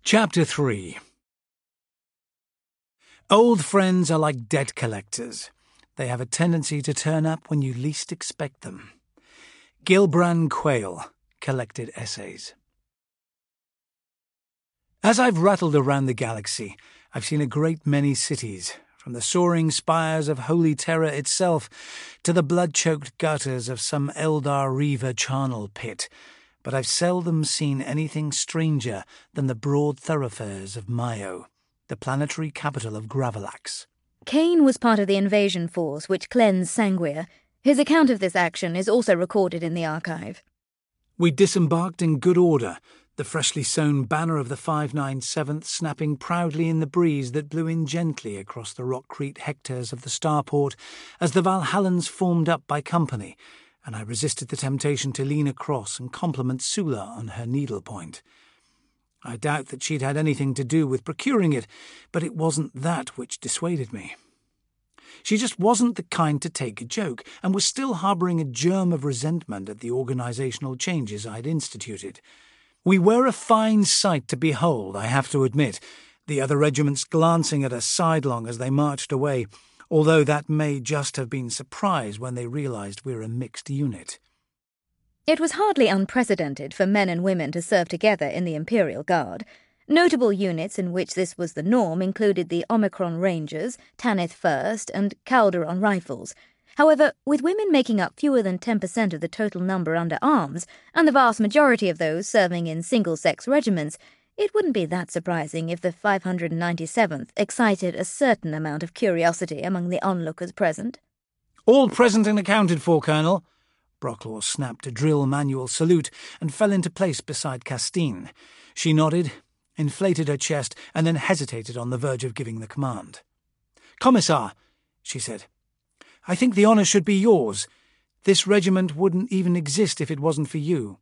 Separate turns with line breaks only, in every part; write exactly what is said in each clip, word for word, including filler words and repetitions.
Chapter three. Old friends are like debt collectors. They have a tendency to turn up when you least expect them. Gilbran Quayle, Collected Essays. As I've rattled around the galaxy, I've seen a great many cities, from the soaring spires of Holy Terra itself to the blood-choked gutters of some Eldar Reaver charnel pit, but I've seldom seen anything stranger than the broad thoroughfares of Mayo, the planetary capital of Gravelax.
Kane was part of the invasion force which cleansed Sanguia. His account of this action is also recorded in the archive.
We disembarked in good order, the freshly sewn banner of the five ninety-seventh snapping proudly in the breeze that blew in gently across the rock-crete hectares of the starport as the Valhallans formed up by company, and I resisted the temptation to lean across and compliment Sula on her needlepoint. I doubt that she'd had anything to do with procuring it, but it wasn't that which dissuaded me. She just wasn't the kind to take a joke, and was still harbouring a germ of resentment at the organisational changes I'd instituted. We were a fine sight to behold, I have to admit, the other regiments glancing at us sidelong as they marched away, although that may just have been surprise when they realised we're a mixed unit.
It was hardly unprecedented for men and women to serve together in the Imperial Guard. Notable units in which this was the norm included the Omicron Rangers, Tanith First, and Calderon Rifles. However, with women making up fewer than ten percent of the total number under arms, and the vast majority of those serving in single-sex regiments, it wouldn't be that surprising if the five hundred ninety-seventh excited a certain amount of curiosity among the onlookers present.
"All present and accounted for, Colonel." Brocklaw snapped a drill manual salute and fell into place beside Castine. She nodded, inflated her chest, and then hesitated on the verge of giving the command. "Commissar," she said, "I think the honour should be yours. This regiment wouldn't even exist if it wasn't for you."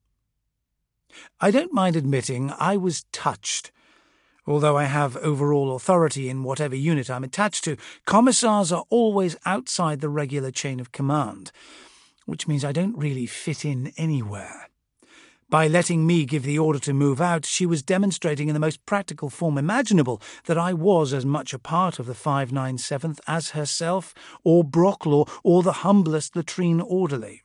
I don't mind admitting I was touched. Although I have overall authority in whatever unit I'm attached to, commissars are always outside the regular chain of command, which means I don't really fit in anywhere. By letting me give the order to move out, she was demonstrating in the most practical form imaginable that I was as much a part of the five ninety-seventh as herself, or Brocklaw, or the humblest latrine orderly.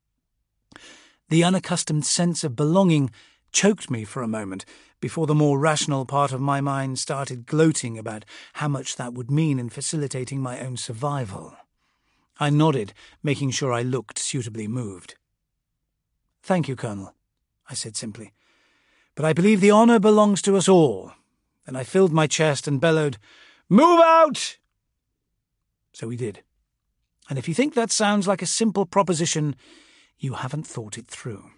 The unaccustomed sense of belonging choked me for a moment before the more rational part of my mind started gloating about how much that would mean in facilitating my own survival. I nodded, making sure I looked suitably moved. "Thank you, Colonel," I said simply. "But I believe the honour belongs to us all." Then I filled my chest and bellowed, "Move out!" So we did. And if you think that sounds like a simple proposition, you haven't thought it through.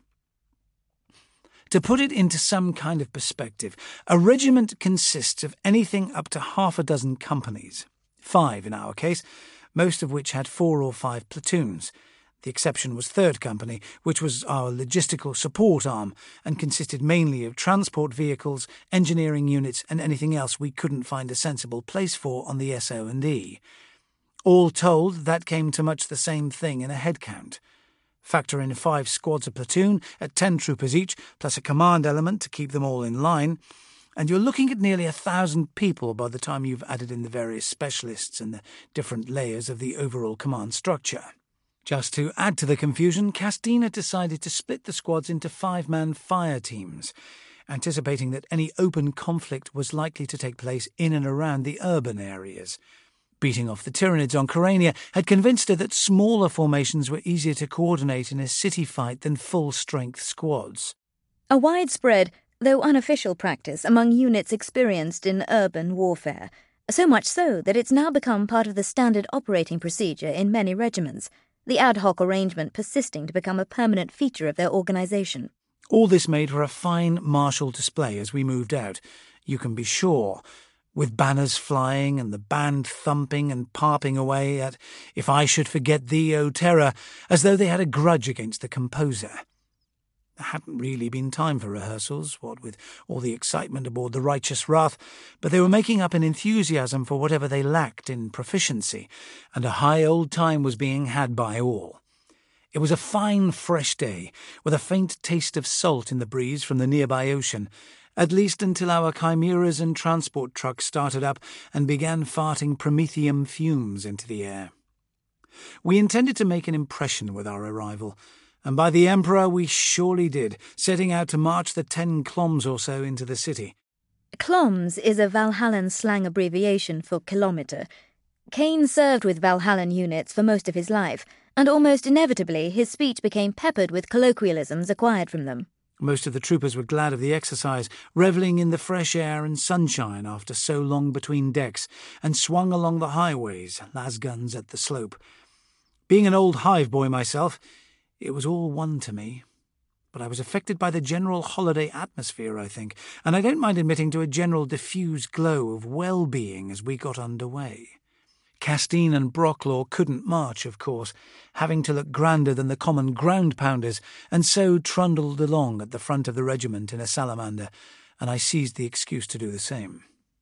To put it into some kind of perspective, a regiment consists of anything up to half a dozen companies, five in our case, most of which had four or five platoons. The exception was Third Company, which was our logistical support arm and consisted mainly of transport vehicles, engineering units, and anything else we couldn't find a sensible place for on the S O and E. All told, that came to much the same thing in a head count. Factor in five squads a platoon at ten troopers each, plus a command element to keep them all in line, and you're looking at nearly a thousand people by the time you've added in the various specialists and the different layers of the overall command structure. Just to add to the confusion, Castine had decided to split the squads into five-man fire teams, anticipating that any open conflict was likely to take place in and around the urban areas. Beating off the Tyranids on Corania had convinced her that smaller formations were easier to coordinate in a city fight than full-strength squads.
A widespread, though unofficial practice among units experienced in urban warfare, so much so that it's now become part of the standard operating procedure in many regiments, the ad hoc arrangement persisting to become a permanent feature of their organisation.
All this made for a fine martial display as we moved out, you can be sure, with banners flying and the band thumping and parping away at "If I Should Forget Thee, O Terra," as though they had a grudge against the composer. There hadn't really been time for rehearsals, what with all the excitement aboard the Righteous Wrath, but they were making up an enthusiasm for whatever they lacked in proficiency, and a high old time was being had by all. It was a fine, fresh day, with a faint taste of salt in the breeze from the nearby ocean, at least until our chimeras and transport trucks started up and began farting promethium fumes into the air. We intended to make an impression with our arrival, and by the Emperor we surely did, setting out to march the ten kilometers or so into the city.
Kilometers is a Valhallan slang abbreviation for kilometre. Kane served with Valhallan units for most of his life, and almost inevitably his speech became peppered with colloquialisms acquired from them.
Most of the troopers were glad of the exercise, revelling in the fresh air and sunshine after so long between decks, and swung along the highways, lasguns at the slope. Being an old hive boy myself, it was all one to me. But I was affected by the general holiday atmosphere, I think, and I don't mind admitting to a general diffused glow of well-being as we got underway. Castine and Brocklaw couldn't march, of course, having to look grander than the common ground-pounders, and so trundled along at the front of the regiment in a salamander, and I seized the excuse to do the same.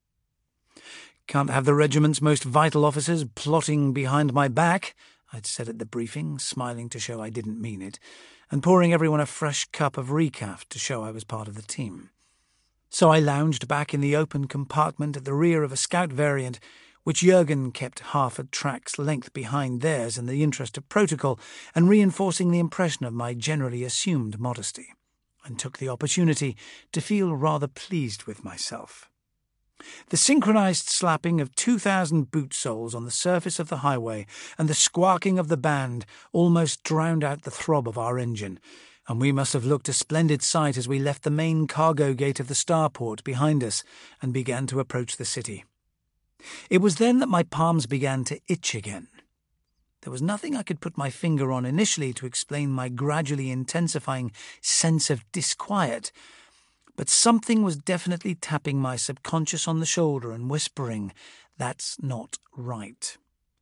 "Can't have the regiment's most vital officers plotting behind my back," I'd said at the briefing, smiling to show I didn't mean it, and pouring everyone a fresh cup of recaf to show I was part of the team. So I lounged back in the open compartment at the rear of a scout variant, which Jurgen kept half a track's length behind theirs in the interest of protocol and reinforcing the impression of my generally assumed modesty, and took the opportunity to feel rather pleased with myself. The synchronized slapping of two thousand boot soles on the surface of the highway and the squawking of the band almost drowned out the throb of our engine, and we must have looked a splendid sight as we left the main cargo gate of the starport behind us and began to approach the city. It was then that my palms began to itch again. There was nothing I could put my finger on initially to explain my gradually intensifying sense of disquiet, but something was definitely tapping my subconscious on the shoulder and whispering, "That's not right."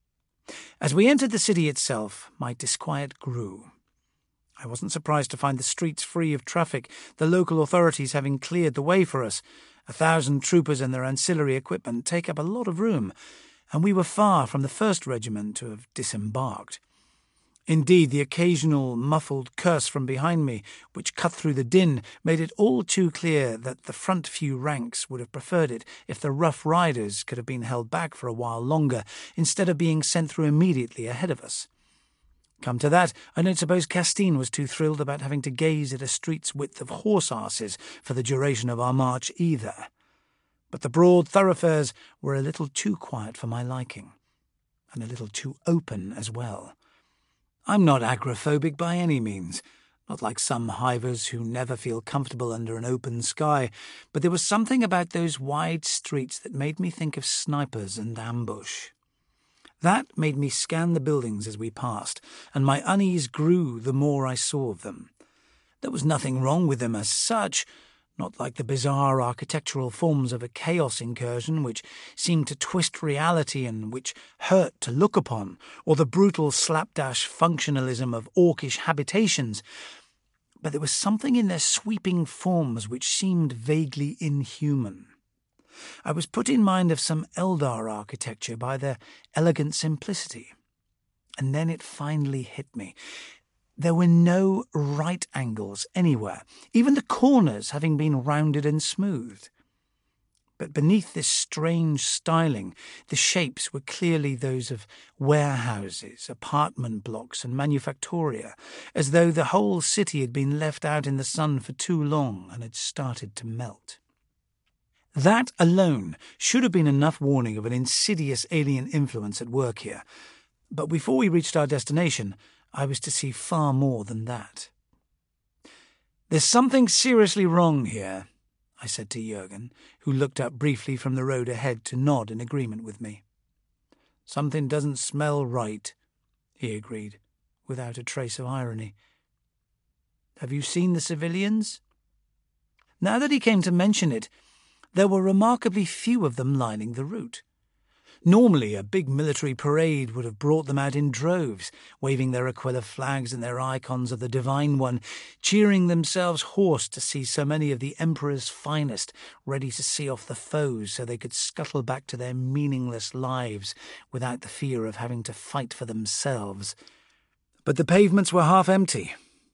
As we entered the city itself, my disquiet grew. I wasn't surprised to find the streets free of traffic, the local authorities having cleared the way for us. A thousand troopers and their ancillary equipment take up a lot of room, and we were far from the first regiment to have disembarked. Indeed, the occasional muffled curse from behind me, which cut through the din, made it all too clear that the front few ranks would have preferred it if the Rough Riders could have been held back for a while longer, instead of being sent through immediately ahead of us. Come to that, I don't suppose Castine was too thrilled about having to gaze at a street's width of horse-arses for the duration of our march either. But the broad thoroughfares were a little too quiet for my liking, and a little too open as well. I'm not agoraphobic by any means, not like some hivers who never feel comfortable under an open sky, but there was something about those wide streets that made me think of snipers and ambush. That made me scan the buildings as we passed, and my unease grew the more I saw of them. There was nothing wrong with them as such, not like the bizarre architectural forms of a chaos incursion which seemed to twist reality and which hurt to look upon, or the brutal slapdash functionalism of orcish habitations, but there was something in their sweeping forms which seemed vaguely inhuman. I was put in mind of some Eldar architecture by their elegant simplicity. And then it finally hit me. There were no right angles anywhere, even the corners having been rounded and smoothed. But beneath this strange styling, the shapes were clearly those of warehouses, apartment blocks, and manufactoria, as though the whole city had been left out in the sun for too long and had started to melt. That alone should have been enough warning of an insidious alien influence at work here, but before we reached our destination, I was to see far more than that. "There's something seriously wrong here," I said to Jurgen, who looked up briefly from the road ahead to nod in agreement with me. "Something doesn't smell right," he agreed, without a trace of irony. "Have you seen the civilians?" Now that he came to mention it, there were remarkably few of them lining the route. Normally, a big military parade would have brought them out in droves, waving their Aquila flags and their icons of the Divine One, cheering themselves hoarse to see so many of the Emperor's finest ready to see off the foes so they could scuttle back to their meaningless lives without the fear of having to fight for themselves. But the pavements were half empty.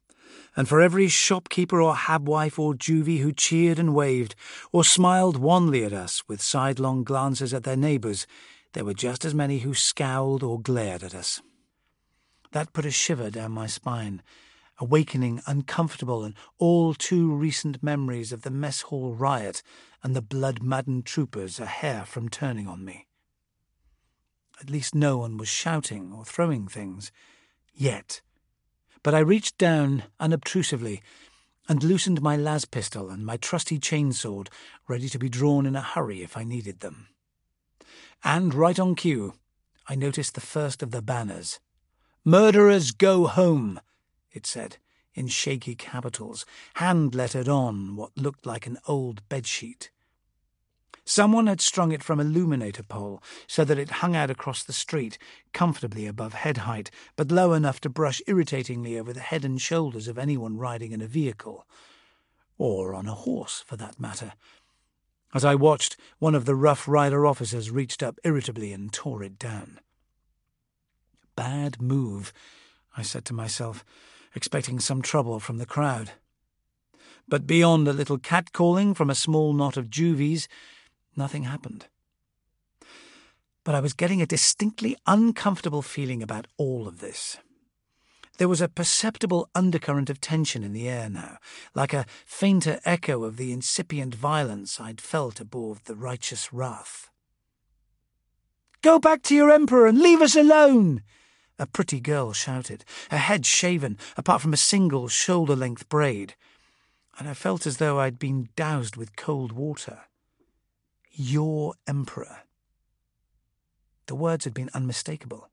And for every shopkeeper or habwife or juvie who cheered and waved, or smiled wanly at us with sidelong glances at their neighbours, there were just as many who scowled or glared at us. That put a shiver down my spine, awakening uncomfortable and all too recent memories of the mess hall riot and the blood-maddened troopers a hair from turning on me. At least no one was shouting or throwing things, yet. But I reached down unobtrusively and loosened my las pistol and my trusty chainsword, ready to be drawn in a hurry if I needed them. And right on cue, I noticed the first of the banners. "Murderers go home," it said, in shaky capitals, hand-lettered on what looked like an old bedsheet. Someone had strung it from a illuminator pole so that it hung out across the street, comfortably above head height, but low enough to brush irritatingly over the head and shoulders of anyone riding in a vehicle. Or on a horse, for that matter. As I watched, one of the Rough Rider officers reached up irritably and tore it down. Bad move, I said to myself, expecting some trouble from the crowd. But beyond a little catcalling from a small knot of juvies, nothing happened. But I was getting a distinctly uncomfortable feeling about all of this. There was a perceptible undercurrent of tension in the air now, like a fainter echo of the incipient violence I'd felt aboard the Righteous Wrath. "Go back to your emperor and leave us alone!" a pretty girl shouted, her head shaven, apart from a single shoulder-length braid, and I felt as though I'd been doused with cold water. Your emperor. The words had been unmistakable.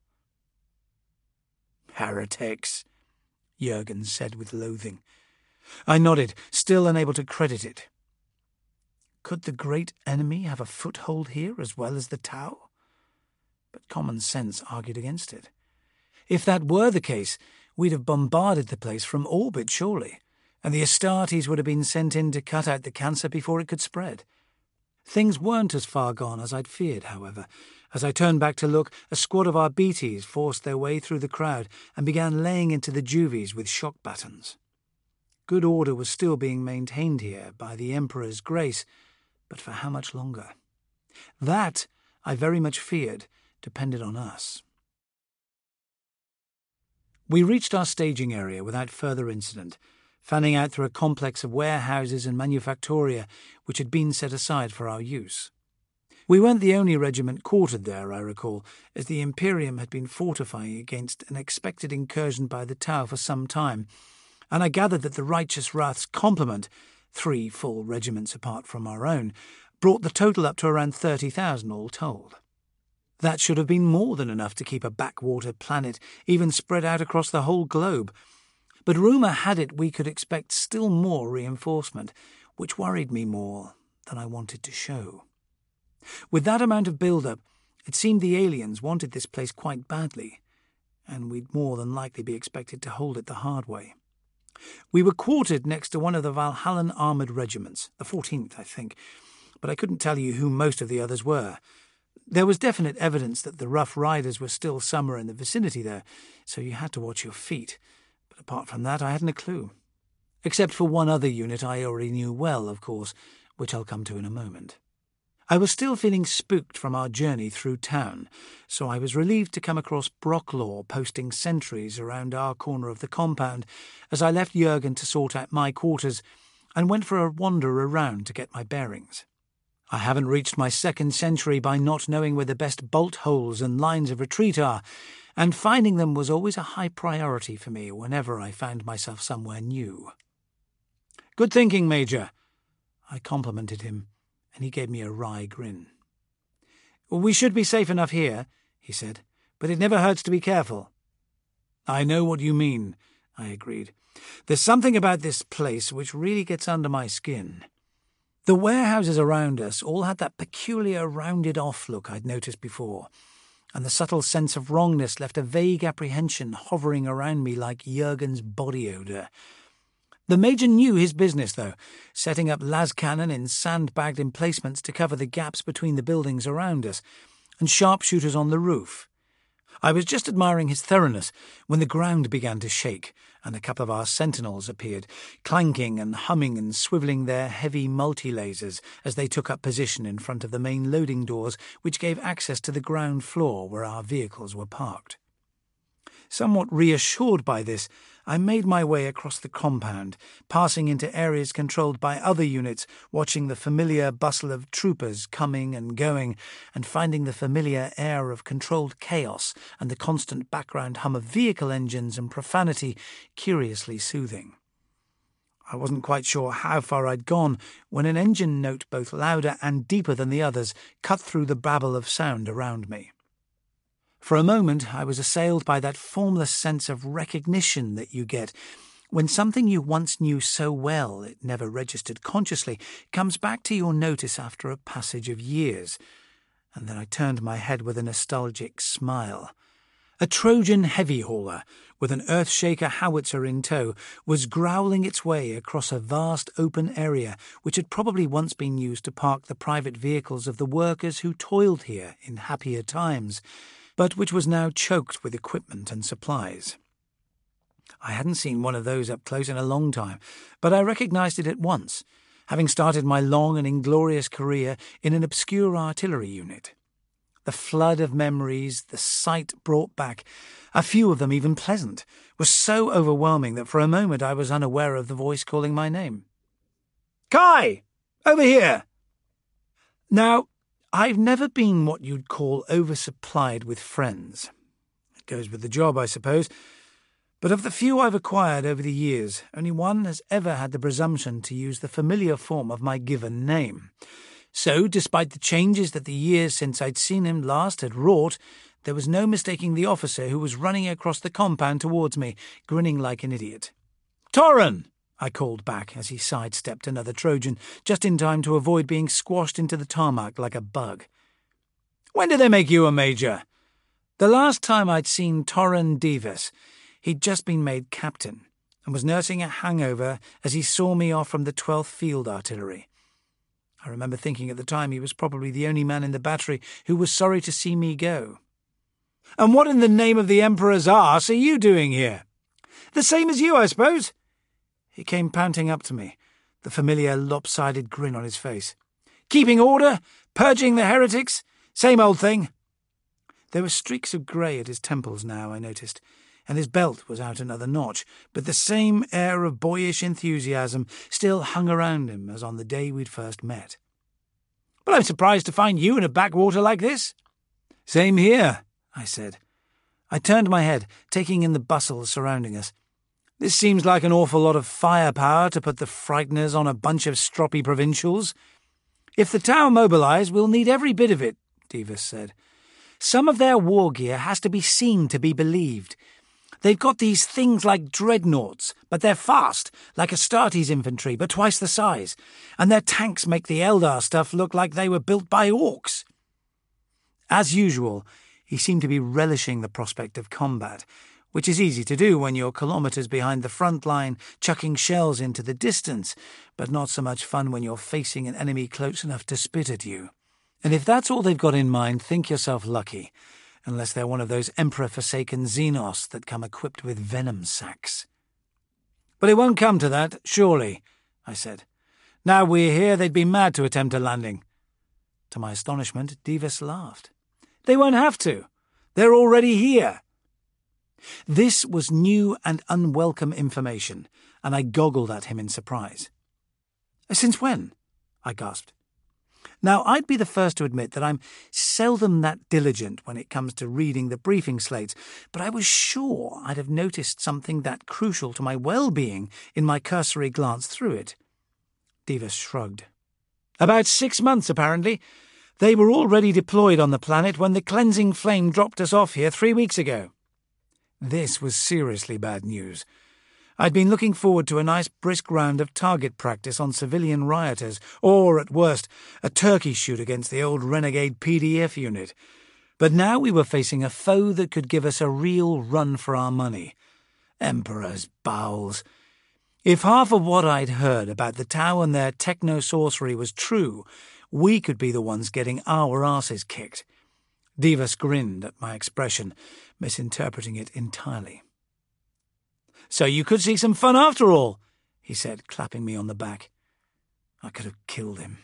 "Heretics," Jurgen said with loathing. I nodded, still unable to credit it. Could the great enemy have a foothold here as well as the Tau? But common sense argued against it. If that were the case, we'd have bombarded the place from orbit, surely, and the Astartes would have been sent in to cut out the cancer before it could spread. Things weren't as far gone as I'd feared, however. As I turned back to look, a squad of our B Ts forced their way through the crowd and began laying into the juvies with shock batons. Good order was still being maintained here by the Emperor's grace, but for how much longer? That, I very much feared, depended on us. We reached our staging area without further incident, fanning out through a complex of warehouses and manufactoria which had been set aside for our use. We weren't the only regiment quartered there, I recall, as the Imperium had been fortifying against an expected incursion by the Tau for some time, and I gathered that the Righteous Wrath's complement, three full regiments apart from our own, brought the total up to around thirty thousand all told. That should have been more than enough to keep a backwater planet even spread out across the whole globe, but rumour had it we could expect still more reinforcement, which worried me more than I wanted to show. With that amount of build-up, it seemed the aliens wanted this place quite badly, and we'd more than likely be expected to hold it the hard way. We were quartered next to one of the Valhallan armoured regiments, the fourteenth, I think, but I couldn't tell you who most of the others were. There was definite evidence that the Rough Riders were still somewhere in the vicinity there, so you had to watch your feet. But apart from that, I hadn't a clue. Except for one other unit I already knew well, of course, which I'll come to in a moment. I was still feeling spooked from our journey through town, so I was relieved to come across Brocklaw posting sentries around our corner of the compound as I left Jurgen to sort out my quarters and went for a wander around to get my bearings. I haven't reached my second century by not knowing where the best bolt holes and lines of retreat are, and finding them was always a high priority for me whenever I found myself somewhere new. "Good thinking, Major," I complimented him, and he gave me a wry grin. "We should be safe enough here," he said, "but it never hurts to be careful." "I know what you mean," I agreed. "There's something about this place which really gets under my skin." The warehouses around us all had that peculiar rounded-off look I'd noticed before, and the subtle sense of wrongness left a vague apprehension hovering around me like Jurgen's body odour. The Major knew his business, though, setting up las cannon in sandbagged emplacements to cover the gaps between the buildings around us, and sharpshooters on the roof. I was just admiring his thoroughness when the ground began to shake, and a couple of our sentinels appeared, clanking and humming and swivelling their heavy multi-lasers as they took up position in front of the main loading doors which gave access to the ground floor where our vehicles were parked. Somewhat reassured by this, I made my way across the compound, passing into areas controlled by other units, watching the familiar bustle of troopers coming and going, and finding the familiar air of controlled chaos and the constant background hum of vehicle engines and profanity curiously soothing. I wasn't quite sure how far I'd gone when an engine note both louder and deeper than the others cut through the babble of sound around me. For a moment I was assailed by that formless sense of recognition that you get when something you once knew so well it never registered consciously comes back to your notice after a passage of years, and then I turned my head with a nostalgic smile. A Trojan heavy hauler, with an Earthshaker howitzer in tow, was growling its way across a vast open area which had probably once been used to park the private vehicles of the workers who toiled here in happier times, but which was now choked with equipment and supplies. I hadn't seen one of those up close in a long time, but I recognised it at once, having started my long and inglorious career in an obscure artillery unit. The flood of memories the sight brought back, a few of them even pleasant, was so overwhelming that for a moment I was unaware of the voice calling my name. "Kai! Over here!" Now, I've never been what you'd call oversupplied with friends. It goes with the job, I suppose. But of the few I've acquired over the years, only one has ever had the presumption to use the familiar form of my given name. So, despite the changes that the years since I'd seen him last had wrought, there was no mistaking the officer who was running across the compound towards me, grinning like an idiot. "Torren!" I called back as he sidestepped another Trojan, just in time to avoid being squashed into the tarmac like a bug. "When did they make you a major?" The last time I'd seen Torren Davis, he'd just been made captain and was nursing a hangover as he saw me off from the twelfth Field Artillery. I remember thinking at the time he was probably the only man in the battery who was sorry to see me go. "And what in the name of the Emperor's arse are you doing here?" "The same as you, I suppose." He came panting up to me, the familiar lopsided grin on his face. "Keeping order? Purging the heretics? Same old thing." There were streaks of grey at his temples now, I noticed, and his belt was out another notch, but the same air of boyish enthusiasm still hung around him as on the day we'd first met. "Well, I'm surprised to find you in a backwater like this." "Same here," I said. I turned my head, taking in the bustle surrounding us. "This seems like an awful lot of firepower to put the frighteners on a bunch of stroppy provincials." "If the Tau mobilise, we'll need every bit of it," Davis said. "Some of their war gear has to be seen to be believed. They've got these things like dreadnoughts, but they're fast, like Astartes infantry, but twice the size, and their tanks make the Eldar stuff look like they were built by orcs." As usual, he seemed to be relishing the prospect of combat, which is easy to do when you're kilometres behind the front line, chucking shells into the distance, but not so much fun when you're facing an enemy close enough to spit at you. And if that's all they've got in mind, think yourself lucky, unless they're one of those Emperor-forsaken Xenos that come equipped with venom sacs. "But it won't come to that, surely," I said. "Now we're here, they'd be mad to attempt a landing." To my astonishment, Davis laughed. "They won't have to. They're already here." This was new and unwelcome information, and I goggled at him in surprise. "Since when?" I gasped. Now, I'd be the first to admit that I'm seldom that diligent when it comes to reading the briefing slates, but I was sure I'd have noticed something that crucial to my well-being in my cursory glance through it. Davis shrugged. "About six months, apparently. They were already deployed on the planet when the cleansing flame dropped us off here three weeks ago." This was seriously bad news. I'd been looking forward to a nice brisk round of target practice on civilian rioters, or, at worst, a turkey shoot against the old renegade P D F unit. But now we were facing a foe that could give us a real run for our money. Emperor's bowels. If half of what I'd heard about the Tau and their techno-sorcery was true, we could be the ones getting our asses kicked. Divas grinned at my expression, misinterpreting it entirely. "So you could see some fun after all," he said, clapping me on the back. I could have killed him.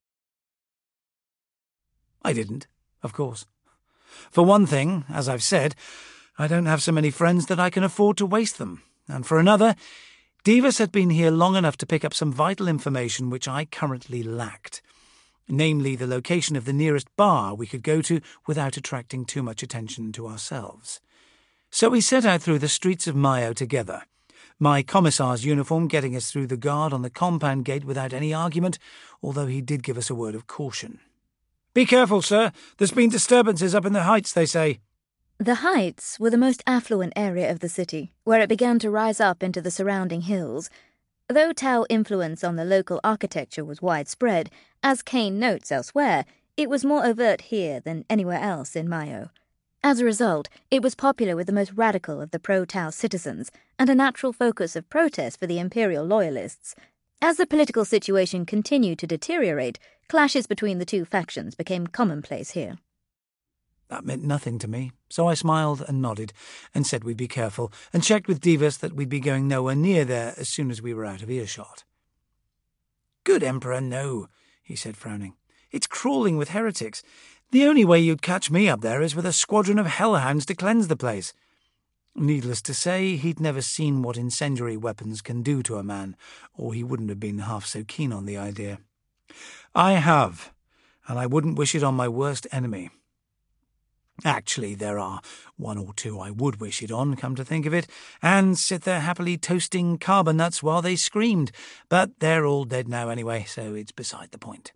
I didn't, of course. For one thing, as I've said, I don't have so many friends that I can afford to waste them, and for another, Divas had been here long enough to pick up some vital information which I currently lacked, namely the location of the nearest bar we could go to without attracting too much attention to ourselves. So we set out through the streets of Mayo together, my commissar's uniform getting us through the guard on the compound gate without any argument, although he did give us a word of caution. "Be careful, sir. There's been disturbances up in the heights, they say."
The Heights were the most affluent area of the city, where it began to rise up into the surrounding hills. Though Tau influence on the local architecture was widespread, as Kane notes elsewhere, it was more overt here than anywhere else in Mayo. As a result, it was popular with the most radical of the pro-Tau citizens, and a natural focus of protest for the imperial loyalists. As the political situation continued to deteriorate, clashes between the two factions became commonplace here.
That meant nothing to me, so I smiled and nodded, and said we'd be careful, and checked with Divas that we'd be going nowhere near there as soon as we were out of earshot. "Good Emperor, no," he said, frowning. "It's crawling with heretics. The only way you'd catch me up there is with a squadron of hellhounds to cleanse the place." Needless to say, he'd never seen what incendiary weapons can do to a man, or he wouldn't have been half so keen on the idea. I have, and I wouldn't wish it on my worst enemy. Actually, there are one or two I would wish it on, come to think of it, and sit there happily toasting carbon nuts while they screamed, but they're all dead now anyway, so it's beside the point.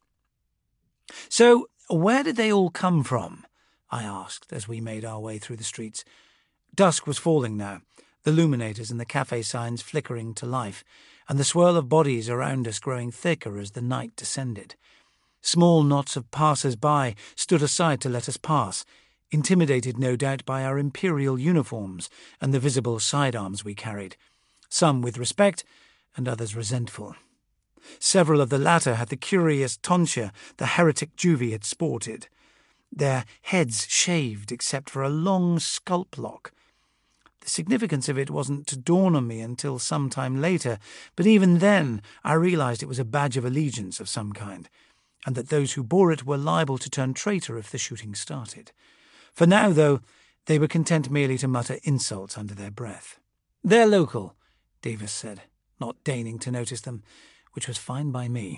"So, where did they all come from?" I asked as we made our way through the streets. Dusk was falling now, the luminators and the cafe signs flickering to life, and the swirl of bodies around us growing thicker as the night descended. Small knots of passers-by stood aside to let us pass, intimidated no doubt by our imperial uniforms and the visible sidearms we carried, some with respect and others resentful. Several of the latter had the curious tonsure the heretic Juvie had sported, their heads shaved except for a long scalp lock. The significance of it wasn't to dawn on me until some time later, but even then I realized it was a badge of allegiance of some kind, and that those who bore it were liable to turn traitor if the shooting started. For now, though, they were content merely to mutter insults under their breath. "They're local," Davis said, not deigning to notice them, which was fine by me.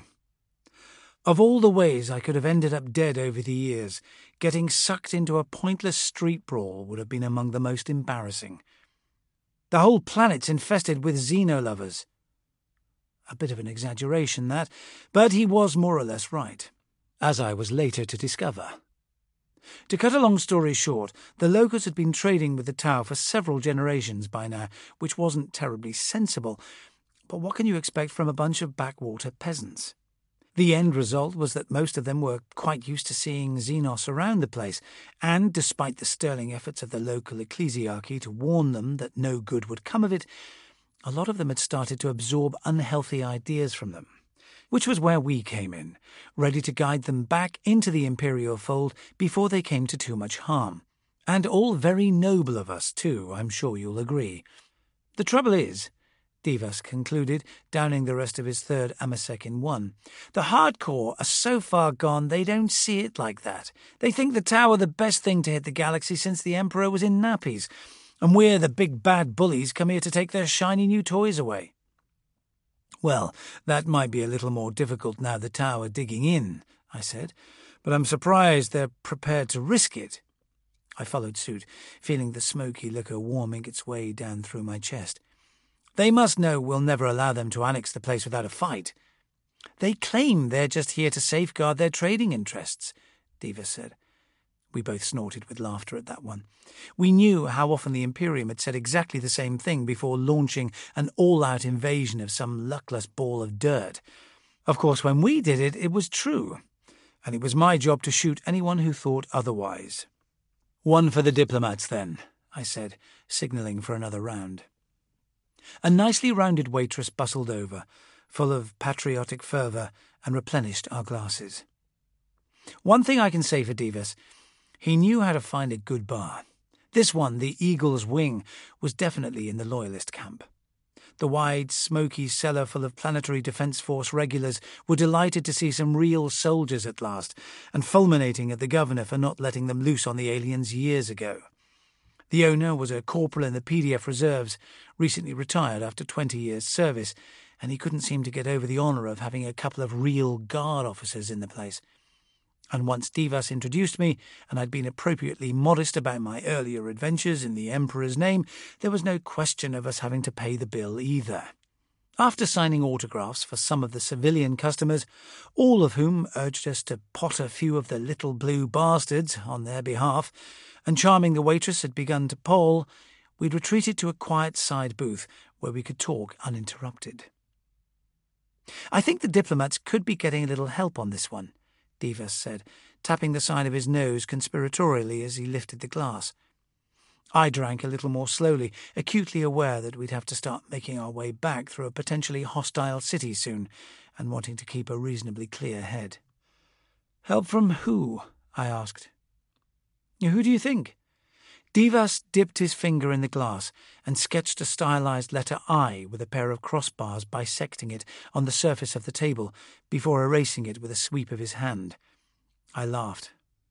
Of all the ways I could have ended up dead over the years, getting sucked into a pointless street brawl would have been among the most embarrassing. The whole planet's infested with xeno-lovers. A bit of an exaggeration, that, but he was more or less right, as I was later to discover. To cut a long story short, the locals had been trading with the Tau for several generations by now, which wasn't terribly sensible, but what can you expect from a bunch of backwater peasants? The end result was that most of them were quite used to seeing Xenos around the place, and despite the sterling efforts of the local ecclesiarchy to warn them that no good would come of it, a lot of them had started to absorb unhealthy ideas from them, which was where we came in, ready to guide them back into the imperial fold before they came to too much harm. And all very noble of us, too, I'm sure you'll agree. The trouble is, Divas concluded, downing the rest of his third Amasek in one, the hardcore are so far gone they don't see it like that. They think the Tau are the best thing to hit the galaxy since the Emperor was in nappies, and we're the big bad bullies come here to take their shiny new toys away. Well, that might be a little more difficult now the Tau are digging in, I said, but I'm surprised they're prepared to risk it. I followed suit, feeling the smoky liquor warming its way down through my chest. They must know we'll never allow them to annex the place without a fight. They claim they're just here to safeguard their trading interests, Divas said. We both snorted with laughter at that one. We knew how often the Imperium had said exactly the same thing before launching an all-out invasion of some luckless ball of dirt. Of course, when we did it, it was true, and it was my job to shoot anyone who thought otherwise. "One for the diplomats, then," I said, signalling for another round. A nicely rounded waitress bustled over, full of patriotic fervour, and replenished our glasses. One thing I can say for Divas, He knew how to find a good bar. This one, the Eagle's Wing, was definitely in the Loyalist camp. The wide, smoky cellar full of Planetary Defence Force regulars were delighted to see some real soldiers at last, and fulminating at the governor for not letting them loose on the aliens years ago. The owner was a corporal in the P D F Reserves, recently retired after twenty years' service, and he couldn't seem to get over the honour of having a couple of real guard officers in the place. And once Divas introduced me, and I'd been appropriately modest about my earlier adventures in the Emperor's name, there was no question of us having to pay the bill either. After signing autographs for some of the civilian customers, all of whom urged us to pot a few of the little blue bastards on their behalf, and charming the waitress had begun to poll, we'd retreated to a quiet side booth where we could talk uninterrupted. "I think the diplomats could be getting a little help on this one," Divas said, tapping the side of his nose conspiratorially as he lifted the glass. I drank a little more slowly, acutely aware that we'd have to start making our way back through a potentially hostile city soon, and wanting to keep a reasonably clear head. "Help from who?" I asked. "Who do you think?" Divas dipped his finger in the glass and sketched a stylized letter I with a pair of crossbars bisecting it on the surface of the table before erasing it with a sweep of his hand. I laughed.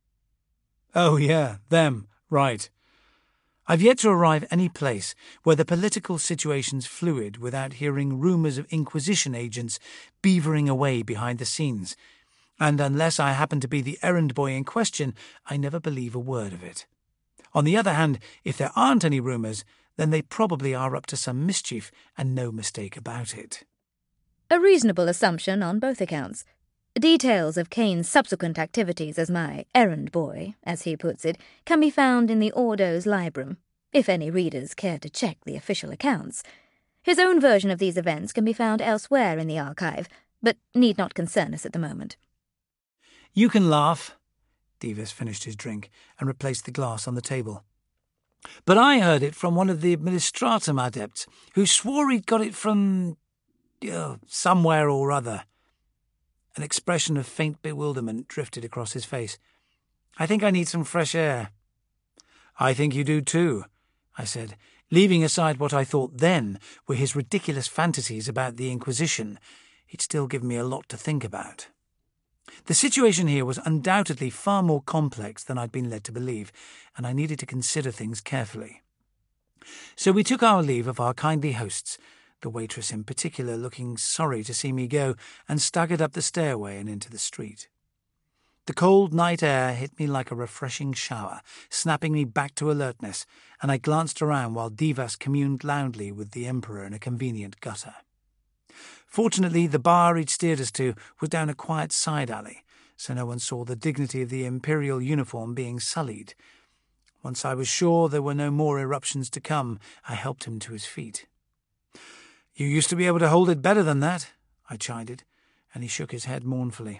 "Oh yeah, them, right. I've yet to arrive any place where the political situation's fluid without hearing rumours of Inquisition agents beavering away behind the scenes, and unless I happen to be the errand boy in question, I never believe a word of it. On the other hand, if there aren't any rumours, then they probably are up to some mischief, and no mistake about it."
A reasonable assumption on both accounts. Details of Kane's subsequent activities as my errand boy, as he puts it, can be found in the Ordo's Librum, if any readers care to check the official accounts. His own version of these events can be found elsewhere in the archive, but need not concern us at the moment.
"You can laugh." Divas finished his drink and replaced the glass on the table. "But I heard it from one of the Administratum adepts, who swore he'd got it from... Uh, somewhere or other." An expression of faint bewilderment drifted across his face. "I think I need some fresh air." "I think you do too," I said, leaving aside what I thought then were his ridiculous fantasies about the Inquisition. He'd still given me a lot to think about. The situation here was undoubtedly far more complex than I'd been led to believe, and I needed to consider things carefully. So we took our leave of our kindly hosts, the waitress in particular looking sorry to see me go, and staggered up the stairway and into the street. The cold night air hit me like a refreshing shower, snapping me back to alertness, and I glanced around while Divas communed loudly with the Emperor in a convenient gutter. Fortunately, the bar he'd steered us to was down a quiet side alley, so no one saw the dignity of the Imperial uniform being sullied. Once I was sure there were no more eruptions to come, I helped him to his feet. "You used to be able to hold it better than that," I chided, and he shook his head mournfully.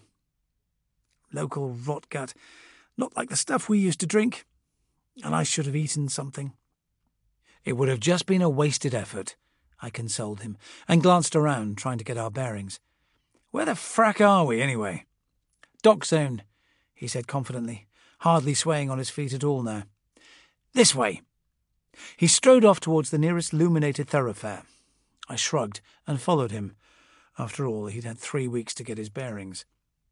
"Local rotgut, not like the stuff we used to drink, and I should have eaten something." "It would have just been a wasted effort," I consoled him, and glanced around, trying to get our bearings. "Where the frack are we, anyway?" "Dock zone," he said confidently, hardly swaying on his feet at all now. "This way." He strode off towards the nearest illuminated thoroughfare. I shrugged and followed him. After all, he'd had three weeks to get his bearings.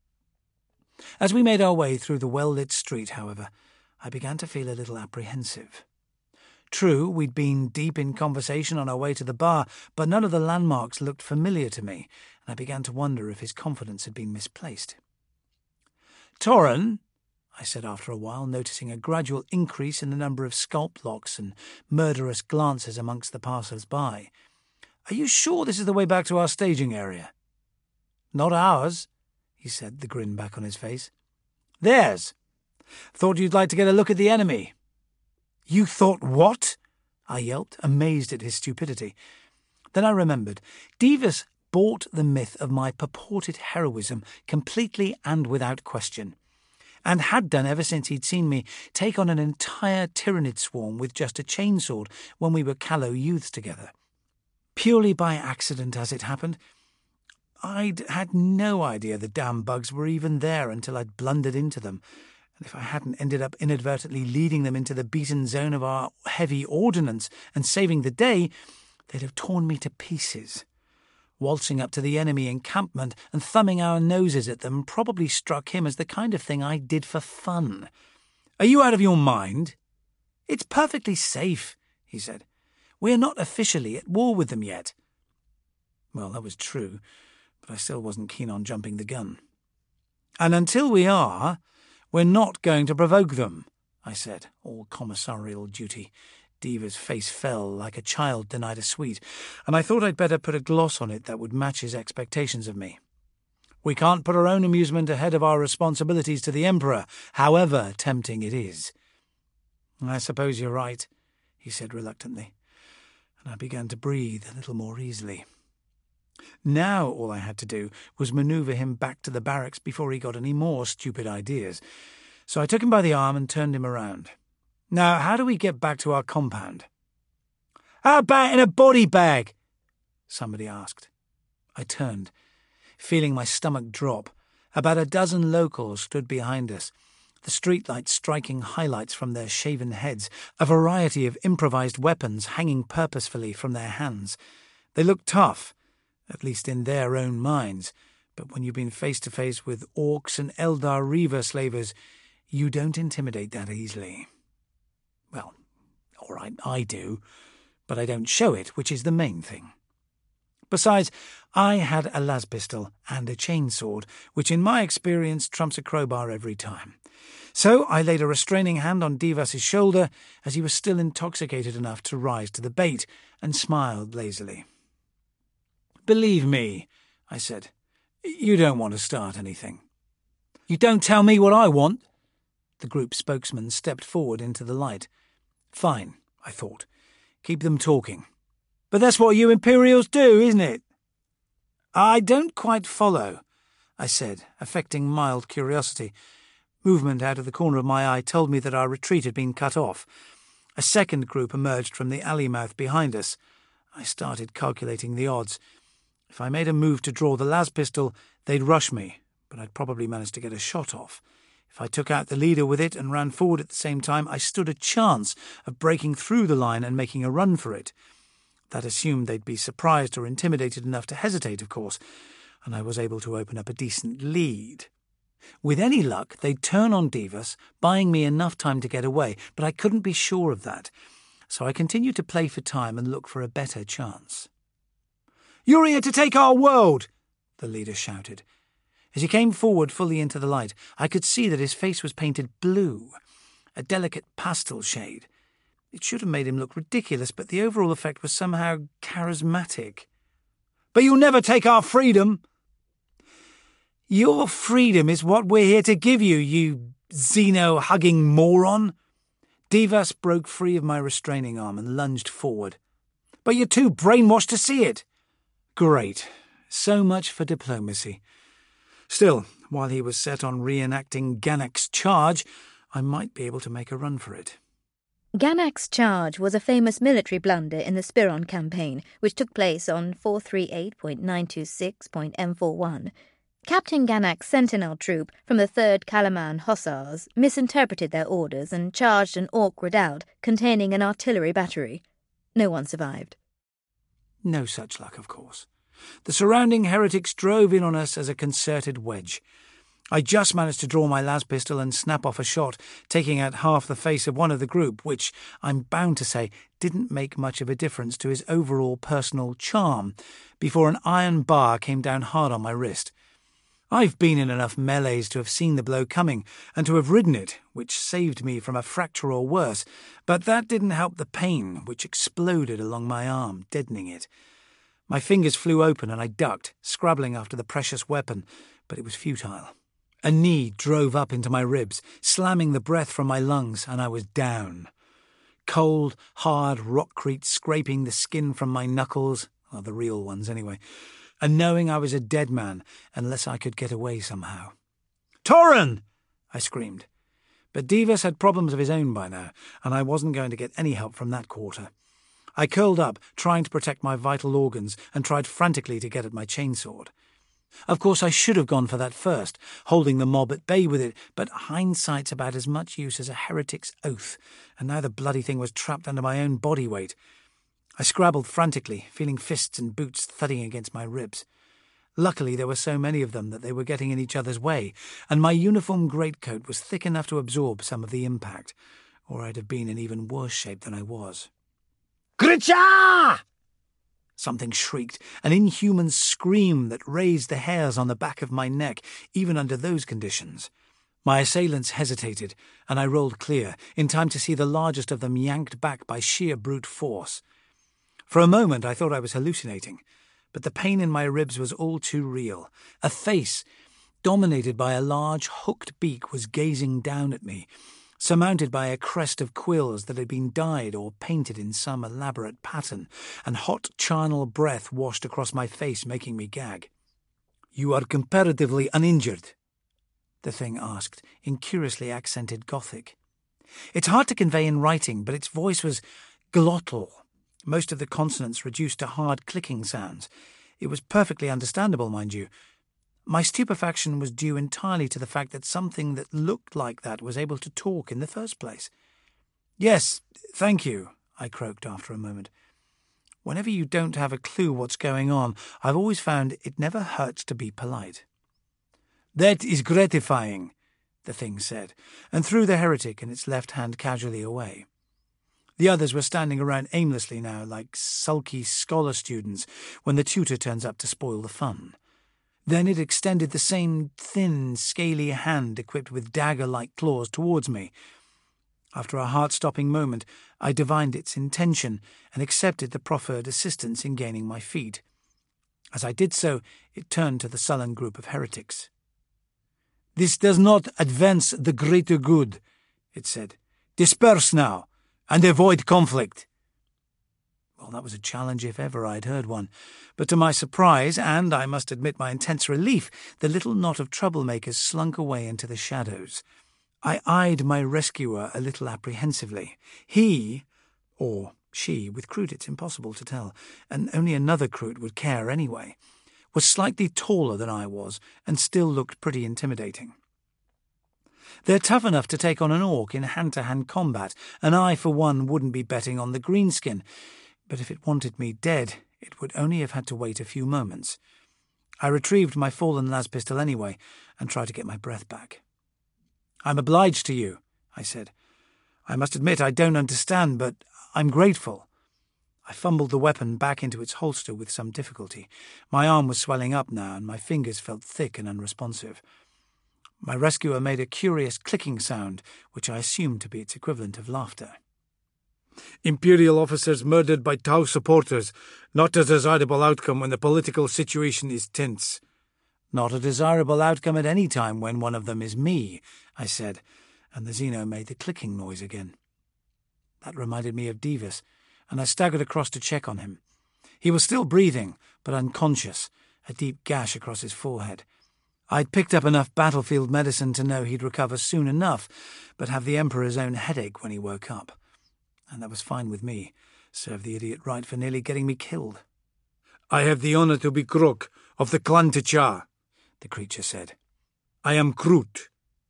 As we made our way through the well-lit street, however, I began to feel a little apprehensive. True, we'd been deep in conversation on our way to the bar, but none of the landmarks looked familiar to me, and I began to wonder if his confidence had been misplaced. "Torren," I said after a while, noticing a gradual increase in the number of scalp locks and murderous glances amongst the passers-by, "are you sure this is the way back to our staging area?" "Not ours," he said, the grin back on his face. "Theirs. Thought you'd like to get a look at the enemy." "You thought what?" I yelped, amazed at his stupidity. Then I remembered. Divas bought the myth of my purported heroism completely and without question, and had done ever since he'd seen me take on an entire Tyranid swarm with just a chainsword when we were callow youths together. Purely by accident, as it happened. I'd had no idea the damn bugs were even there until I'd blundered into them, And if I hadn't ended up inadvertently leading them into the beaten zone of our heavy ordnance and saving the day, they'd have torn me to pieces. Waltzing up to the enemy encampment and thumbing our noses at them probably struck him as the kind of thing I did for fun. "Are you out of your mind?" "It's perfectly safe," he said. "We're not officially at war with them yet." Well, that was true, but I still wasn't keen on jumping the gun. "And until we are, we're not going to provoke them," I said, all commissarial duty. Diva's face fell like a child denied a sweet, and I thought I'd better put a gloss on it that would match his expectations of me. "We can't put our own amusement ahead of our responsibilities to the Emperor, however tempting it is." "I suppose you're right," he said reluctantly, and I began to breathe a little more easily. Now all I had to do was manoeuvre him back to the barracks before he got any more stupid ideas. So I took him by the arm and turned him around. "Now, how do we get back to our compound?" "How about in a body bag?" somebody asked. I turned, feeling my stomach drop. About a dozen locals stood behind us, the streetlights striking highlights from their shaven heads, a variety of improvised weapons hanging purposefully from their hands. They looked tough, at least in their own minds, but when you've been face to face with orcs and Eldar Reaver slavers, you don't intimidate that easily. Well, all right, I do, but I don't show it, which is the main thing. Besides, I had a las pistol and a chainsword, which in my experience trumps a crowbar every time. So I laid a restraining hand on Divas's shoulder as he was still intoxicated enough to rise to the bait, and smiled lazily. "Believe me," I said, "you don't want to start anything." "You don't tell me what I want." The group spokesman stepped forward into the light. "Fine," I thought. "Keep them talking." "But that's what you Imperials do, isn't it?" "I don't quite follow," I said, affecting mild curiosity. Movement out of the corner of my eye told me that our retreat had been cut off. A second group emerged from the alley mouth behind us. I started calculating the odds. If I made a move to draw the las pistol, they'd rush me, but I'd probably manage to get a shot off. If I took out the leader with it and ran forward at the same time, I stood a chance of breaking through the line and making a run for it. That assumed they'd be surprised or intimidated enough to hesitate, of course, and I was able to open up a decent lead. With any luck, they'd turn on Divas, buying me enough time to get away, but I couldn't be sure of that, so I continued to play for time and look for a better chance. "You're here to take our world!" the leader shouted. As he came forward fully into the light, I could see that his face was painted blue, a delicate pastel shade. It should have made him look ridiculous, but the overall effect was somehow charismatic. "But you'll never take our freedom!" "Your freedom is what we're here to give you, you Xeno-hugging moron!" Divas broke free of my restraining arm and lunged forward. "But you're too brainwashed to see it!" Great. So much for diplomacy. Still, while he was set on reenacting Ganak's charge, I might be able to make a run for it.
Ganak's charge was a famous military blunder in the Spiron campaign, which took place on four thirty-eight point nine two six point M forty-one. Captain Ganak's sentinel troop from the third Kalaman Hussars misinterpreted their orders and charged an orc redoubt containing an artillery battery. No one survived.
No such luck, of course. The surrounding heretics drove in on us as a concerted wedge. I just managed to draw my las pistol and snap off a shot, taking out half the face of one of the group, which, I'm bound to say, didn't make much of a difference to his overall personal charm, before an iron bar came down hard on my wrist. I've been in enough melees to have seen the blow coming, and to have ridden it, which saved me from a fracture or worse, but that didn't help the pain, which exploded along my arm, deadening it. My fingers flew open and I ducked, scrabbling after the precious weapon, but it was futile. A knee drove up into my ribs, slamming the breath from my lungs, and I was down. Cold, hard rockcrete scraping the skin from my knuckles, well, the real ones anyway, and knowing I was a dead man unless I could get away somehow. "Torren!" I screamed. But Divas had problems of his own by now, and I wasn't going to get any help from that quarter. I curled up, trying to protect my vital organs, and tried frantically to get at my chainsword. Of course, I should have gone for that first, holding the mob at bay with it, but hindsight's about as much use as a heretic's oath, and now the bloody thing was trapped under my own body weight. I scrabbled frantically, feeling fists and boots thudding against my ribs. Luckily, there were so many of them that they were getting in each other's way, and my uniform greatcoat was thick enough to absorb some of the impact, or I'd have been in even worse shape than I was. Gritcha! Something shrieked, an inhuman scream that raised the hairs on the back of my neck, even under those conditions. My assailants hesitated, and I rolled clear, in time to see the largest of them yanked back by sheer brute force. For a moment I thought I was hallucinating, but the pain in my ribs was all too real. A face, dominated by a large hooked beak, was gazing down at me, surmounted by a crest of quills that had been dyed or painted in some elaborate pattern, and hot charnel breath washed across my face, making me gag. "You are comparatively uninjured?" the thing asked, in curiously accented Gothic. It's hard to convey in writing, but its voice was glottal, most of the consonants reduced to hard clicking sounds. It was perfectly understandable, mind you. My stupefaction was due entirely to the fact that something that looked like that was able to talk in the first place. "Yes, thank you," I croaked after a moment. Whenever you don't have a clue what's going on, I've always found it never hurts to be polite. "That is gratifying," the thing said, and threw the heretic and its left hand casually away. The others were standing around aimlessly now, like sulky scholar students when the tutor turns up to spoil the fun. Then it extended the same thin, scaly hand equipped with dagger-like claws towards me. After a heart-stopping moment, I divined its intention and accepted the proffered assistance in gaining my feet. As I did so, it turned to the sullen group of heretics. "This does not advance the greater good," it said. "Disperse now, and avoid conflict." Well, that was a challenge if ever I'd heard one. But to my surprise, and I must admit my intense relief, the little knot of troublemakers slunk away into the shadows. I eyed my rescuer a little apprehensively. He, or she, with Kroot it's impossible to tell, and only another Kroot would care anyway, was slightly taller than I was, and still looked pretty intimidating. They're tough enough to take on an orc in hand-to-hand combat, and I, for one, wouldn't be betting on the greenskin. But if it wanted me dead, it would only have had to wait a few moments. I retrieved my fallen las pistol anyway, and tried to get my breath back. "I'm obliged to you," I said. "I must admit I don't understand, but I'm grateful." I fumbled the weapon back into its holster with some difficulty. My arm was swelling up now, and my fingers felt thick and unresponsive. My rescuer made a curious clicking sound, which I assumed to be its equivalent of laughter. "Imperial officers murdered by Tau supporters. Not a desirable outcome when the political situation is tense." "Not a desirable outcome at any time when one of them is me," I said, and the Xeno made the clicking noise again. That reminded me of Divus, and I staggered across to check on him. He was still breathing, but unconscious, a deep gash across his forehead. I'd picked up enough battlefield medicine to know he'd recover soon enough, but have the Emperor's own headache when he woke up. And that was fine with me. Served the idiot right for nearly getting me killed. "I have the honour to be Krok, of the clan T'Char," the creature said. "I am Kroot."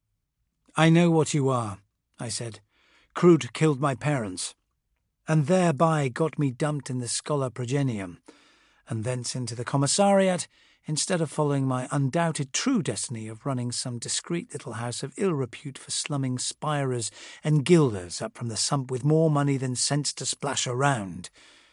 "I know what you are," I said. "Kroot killed my parents, and thereby got me dumped in the Schola Progenium, and thence into the commissariat, instead of following my undoubted true destiny of running some discreet little house of ill repute for slumming spirers and gilders up from the sump with more money than sense to splash around.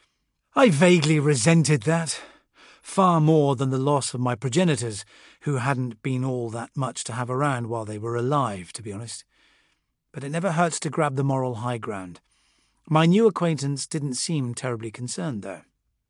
I vaguely resented that, far more than the loss of my progenitors, who hadn't been all that much to have around while they were alive, to be honest. But it never hurts to grab the moral high ground. My new acquaintance didn't seem terribly concerned, though.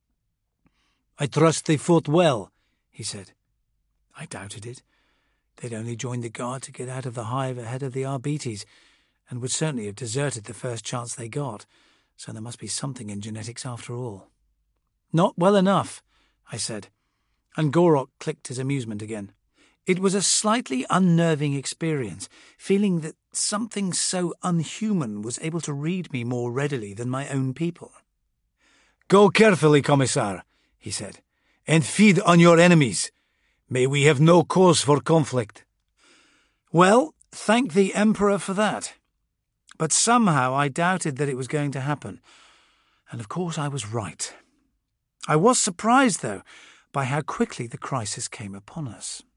"I trust they fought well," he said. I doubted it. They'd only joined the guard to get out of the hive ahead of the Arbites, and would certainly have deserted the first chance they got, so there must be something in genetics after all. "Not well enough," I said, and Gorok clicked his amusement again. It was a slightly unnerving experience, feeling that something so unhuman was able to read me more readily than my own people. "Go carefully, Commissar," he said, "and feed on your enemies. May we have no cause for conflict. Well, thank the Emperor for that. But somehow I doubted that it was going to happen. And of course I was right. I was surprised, though, by how quickly the crisis came upon us.